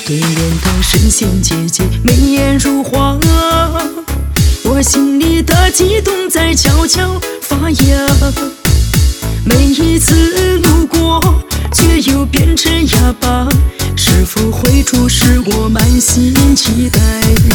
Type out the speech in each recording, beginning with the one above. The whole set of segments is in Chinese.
对面的神仙姐姐眉眼如画，我心里的悸动在悄悄发芽。每一次路过，却又变成哑巴，是否会注视我满心期待？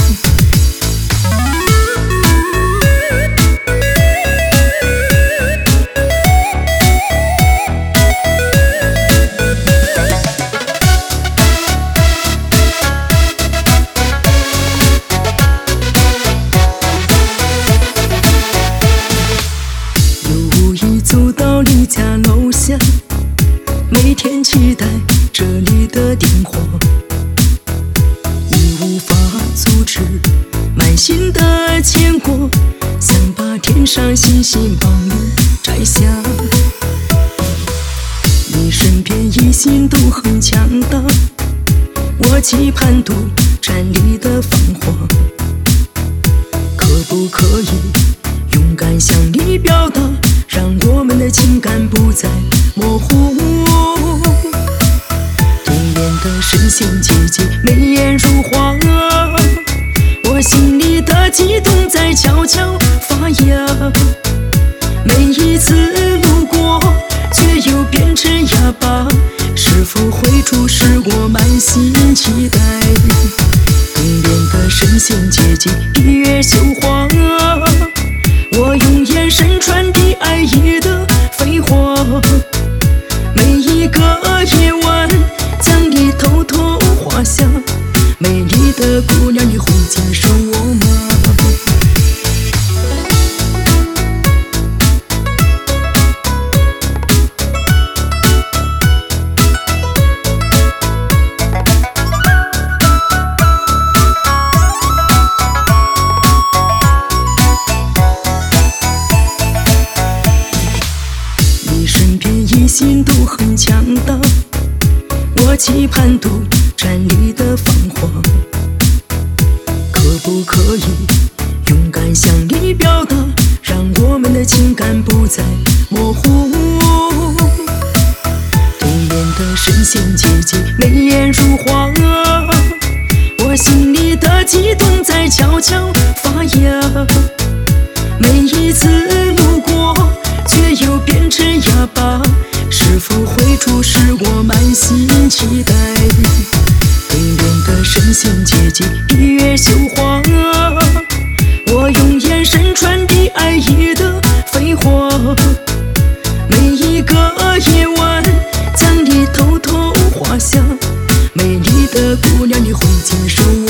走到你家楼下，每天期待这里的电话，已无法阻止满心的牵挂，想把天上星星帮你摘下。你身边异性都很强大，我期盼独占你的芳华，可不可以勇敢向你表达？让我们的情感不再模糊。对面的神仙姐姐眉眼如画，我心里的悸动在悄悄发芽。每一次路过，却又变成哑巴，是否会注视我满心期待？对面的神仙姐姐闭月羞花，我用眼神传递爱意的废话，每一个夜晚将你偷偷画下，美丽的姑娘，你会接受我吗？异性都很强大，我期盼独占你的芳华，可不可以勇敢向你表达？让我们的情感不再模糊。对面的神仙姐姐眉眼如画，我心里的悸动在悄悄发芽。每一次路过，却又变成哑巴，是否会注视我满心期待？对面的神仙姐姐闭月羞花，我用眼神传递爱意的废话，每一个夜晚将你偷偷画下，美丽的姑娘，你会接受